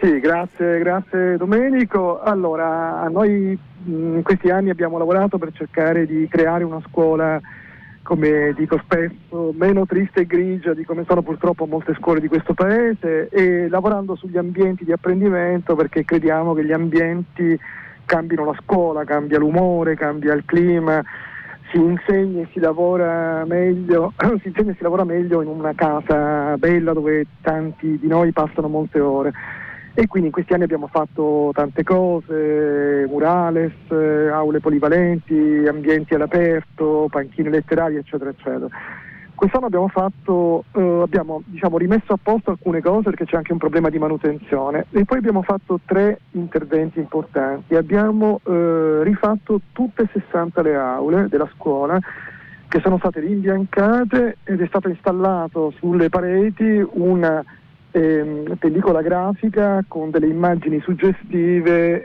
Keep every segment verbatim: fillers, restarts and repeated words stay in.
Sì, grazie, grazie Domenico. Allora, noi in questi anni abbiamo lavorato per cercare di creare una scuola, come dico spesso, meno triste e grigia di come sono purtroppo molte scuole di questo paese, e lavorando sugli ambienti di apprendimento, perché crediamo che gli ambienti cambino la scuola, cambia l'umore, cambia il clima, si insegna e si lavora meglio, si insegna e si lavora meglio in una casa bella dove tanti di noi passano molte ore. E quindi in questi anni abbiamo fatto tante cose, murales, eh, aule polivalenti, ambienti all'aperto, panchine letterarie, eccetera, eccetera. Quest'anno abbiamo fatto, eh, abbiamo diciamo rimesso a posto alcune cose perché c'è anche un problema di manutenzione, e poi abbiamo fatto tre interventi importanti. Abbiamo eh, rifatto tutte e sessanta le aule della scuola, che sono state rimbiancate, ed è stato installato sulle pareti una ehm, pellicola grafica con delle immagini suggestive,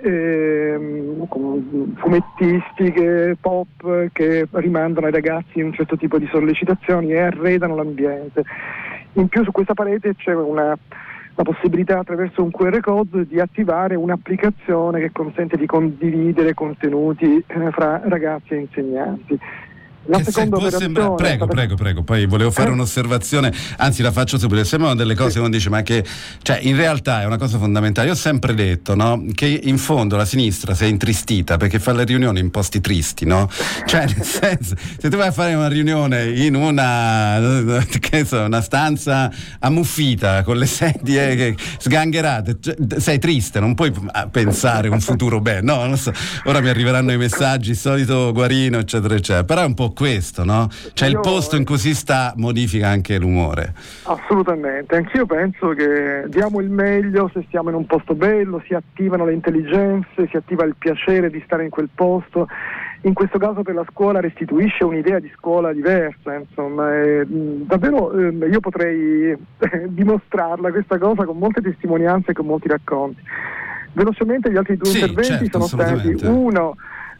ehm, con fumettistiche, pop, che rimandano ai ragazzi a un certo tipo di sollecitazioni e arredano l'ambiente. In più su questa parete c'è una la possibilità, attraverso un Q R code, di attivare un'applicazione che consente di condividere contenuti eh, fra ragazzi e insegnanti. La che seconda se può operazione sembra... prego, stata... prego, prego. Poi volevo fare un'osservazione, anzi la faccio subito. Sembrano delle cose, sì, uno dice, ma che, cioè, in realtà è una cosa fondamentale. Io ho sempre detto, no, che in fondo la sinistra si è intristita perché fa le riunioni in posti tristi, no? Cioè, nel senso, se tu vai a fare una riunione in una, che so, una stanza ammuffita con le sedie che, sgangherate, cioè, sei triste, non puoi pensare un futuro bene. No, non so. Ora mi arriveranno i messaggi, solito Guarino, eccetera, eccetera. Però è un po' questo, no? Cioè il posto in cui si sta modifica anche l'umore. Assolutamente, anch'io penso che diamo il meglio se stiamo in un posto bello, si attivano le intelligenze, si attiva il piacere di stare in quel posto. In questo caso per la scuola restituisce un'idea di scuola diversa, insomma, e, mh, davvero eh, io potrei eh, dimostrarla questa cosa con molte testimonianze e con molti racconti. Velocemente gli altri due sì, interventi certo, sono stati uno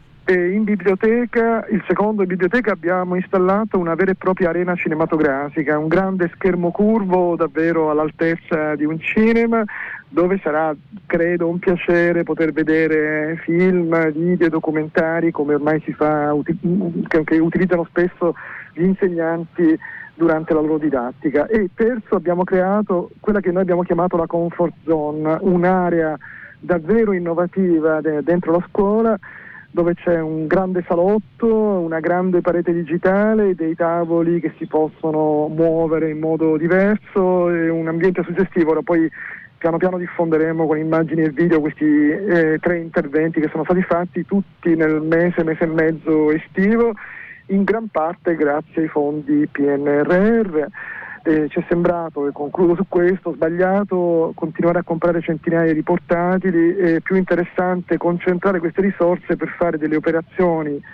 E in biblioteca, il secondo in biblioteca abbiamo installato una vera e propria arena cinematografica, un grande schermo curvo davvero all'altezza di un cinema, dove sarà, credo, un piacere poter vedere film, video, documentari, come ormai si fa, che, che utilizzano spesso gli insegnanti durante la loro didattica. E terzo, abbiamo creato quella che noi abbiamo chiamato la comfort zone, un'area davvero innovativa de- dentro la scuola, dove c'è un grande salotto, una grande parete digitale, dei tavoli che si possono muovere in modo diverso, e un ambiente suggestivo. Ora poi piano piano diffonderemo con immagini e video questi eh, tre interventi che sono stati fatti tutti nel mese, mese e mezzo estivo, in gran parte grazie ai fondi P N R R. Eh, ci è sembrato, e concludo su questo, sbagliato continuare a comprare centinaia di portatili, è più interessante concentrare queste risorse per fare delle operazioni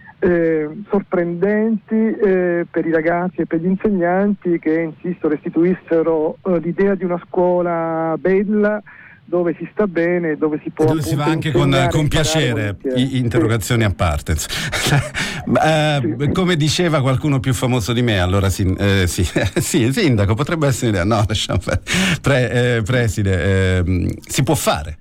eh, sorprendenti eh, per i ragazzi e per gli insegnanti, che, insisto, restituissero eh, l'idea di una scuola bella, dove si sta bene e dove si può, dove si va anche con, con piacere, I, interrogazioni sì. a parte. uh, sì. Come diceva qualcuno più famoso di me, allora sì, eh, sì, sì, sindaco, potrebbe essere un'idea. No, lasciamo fare. Pre, eh, preside, eh, si può fare?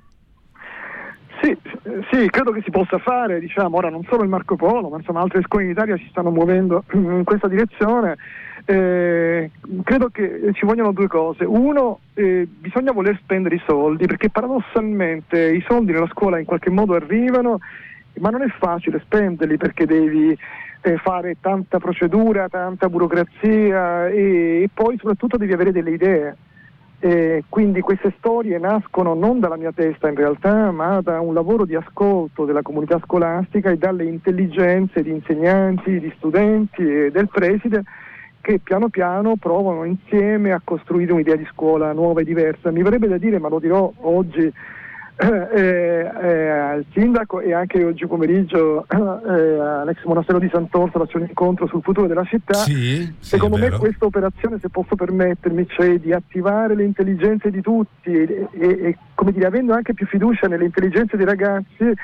Sì, sì, credo che si possa fare, diciamo, ora non solo il Marco Polo, ma insomma altre scuole in Italia si stanno muovendo in questa direzione. Eh, credo che ci vogliono due cose. Uno, eh, bisogna voler spendere i soldi, perché paradossalmente i soldi nella scuola in qualche modo arrivano, ma non è facile spenderli, perché devi eh, fare tanta procedura, tanta burocrazia, e, e poi soprattutto devi avere delle idee. Eh, quindi queste storie nascono non dalla mia testa in realtà, ma da un lavoro di ascolto della comunità scolastica e dalle intelligenze di insegnanti, di studenti e del preside, che piano piano provano insieme a costruire un'idea di scuola nuova e diversa. Mi verrebbe da dire, ma lo dirò oggi eh, eh, al sindaco, e anche oggi pomeriggio eh, all'ex monastero di Sant'Orsola c'è un incontro sul futuro della città. Sì, sì, secondo me questa operazione, se posso permettermi, cioè di attivare le intelligenze di tutti e, e, e come dire, avendo anche più fiducia nelle intelligenze dei ragazzi,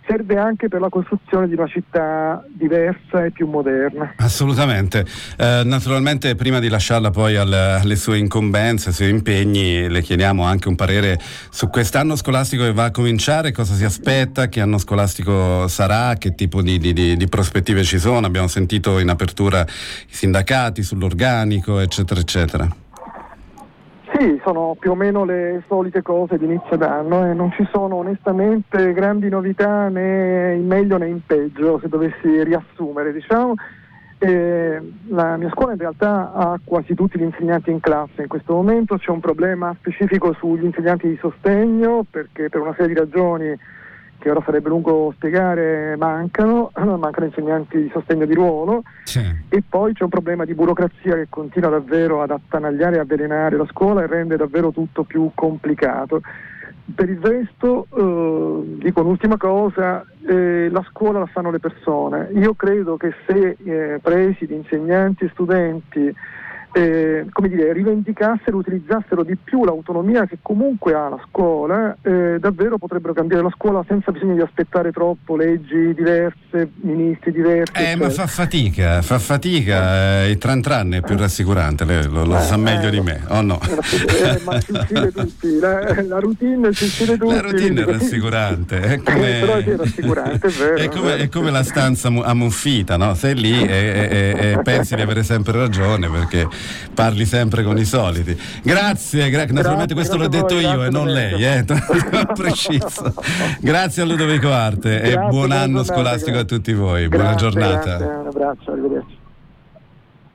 serve anche per la costruzione di una città diversa e più moderna. Assolutamente. Eh, naturalmente prima di lasciarla poi al, alle sue incombenze, ai suoi impegni, le chiediamo anche un parere su quest'anno scolastico che va a cominciare, cosa si aspetta, che anno scolastico sarà, che tipo di, di, di, di prospettive ci sono. Abbiamo sentito in apertura i sindacati sull'organico, eccetera, eccetera. Sì, sono più o meno le solite cose di inizio d'anno e non ci sono onestamente grandi novità né in meglio né in peggio, se dovessi riassumere, diciamo. Eh, la mia scuola in realtà ha quasi tutti gli insegnanti in classe in questo momento, c'è un problema specifico sugli insegnanti di sostegno perché per una serie di ragioni che ora sarebbe lungo spiegare mancano, mancano insegnanti di sostegno di ruolo, sì. E poi c'è un problema di burocrazia che continua davvero ad attanagliare e avvelenare la scuola e rende davvero tutto più complicato. Per il resto, eh, dico un'ultima cosa, eh, la scuola la fanno le persone. Io credo che se eh, presidi, insegnanti e studenti Eh, come dire, rivendicassero, utilizzassero di più l'autonomia che comunque ha la scuola, eh, davvero potrebbero cambiare la scuola senza bisogno di aspettare troppo leggi diverse, ministri diversi. Eh, ma fa fatica, fa fatica, eh, il tran tran è più rassicurante, lei lo, lo eh, sa meglio eh, di me, o oh, no? Eh, ma si uccide tutti, la, la routine si uccide tutti. La routine è rassicurante, è come, eh, però è rassicurante, è vero. È come, è come la stanza ammuffita, no? Sei lì e, e, e pensi di avere sempre ragione perché parli sempre con i soliti. Grazie, gra- naturalmente questo l'ho detto voi, io e non lei, eh? Preciso. Grazie a Ludovico Arte grazie, e buon anno scolastico grazie. A tutti voi. Grazie, buona giornata. Grazie, un abbraccio, arrivederci.